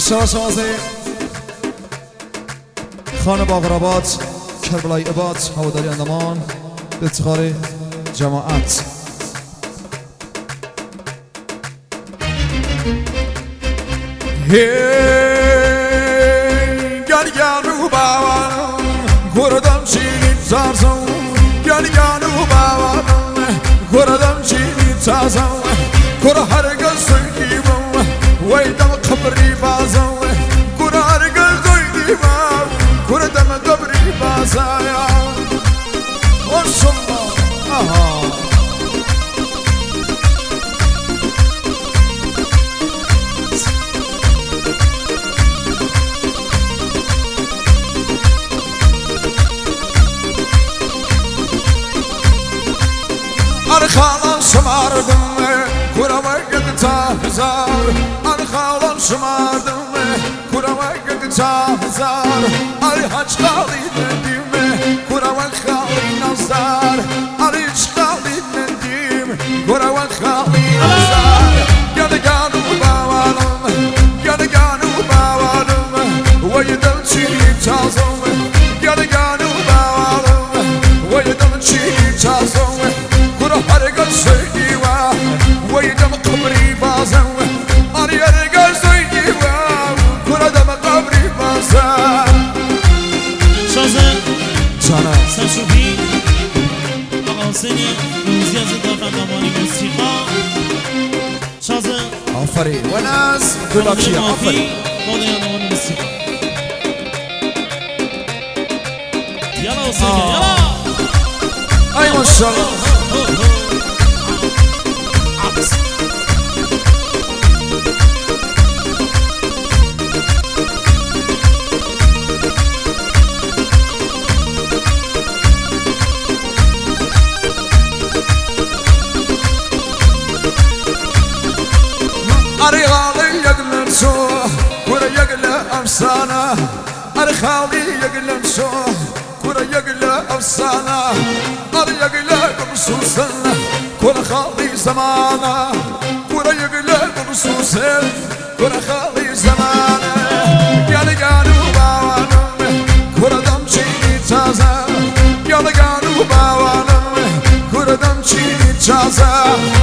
شوازه خانه باغرابات کربلای عباد هواداری اندمان به افتخار جماعت گل گلو باورم گردم چینی تازم گل گلو باورم گردم چینی تازم گر هرگز زیدیم ویدم قبری بازم گر هرگز زیدیم گردم قبری بازم ماشالله خالان شماردم کورا وقت تازار خالان شماردم کورا وقت تازار هاچ خالی ندیم کورا وقت خالی نزار هاچ خالی ندیم کورا وقت خالی نزار گلگانو باوالم گلگانو باوالم ویدم چینی تازم گلگانو باوالم ویدم چینی تازم هرگز زیدیم ویدم قبری بازم هرگز زیدیم کردم قبری بازم شازه جانا سرشوبی آقا حسینی روزی از دارم دمانی موسیقا شازه آفرین و ناز دولاکیه آفرین بادای دمانی موسیقا یلا حسینی یلا ای ماشالله أريغالي يقلن سوه كورا يقلن أفسانة أريغالي يقلن سوه كورا يقلن أفسانة أريغلن بمسوسن كورا خالي زمانة كورا يقلن بمسوسن كورا خالي زمانة يلقانو باوانم كورا دمشيني تازا يلقانو باوانم كورا دمشيني تازا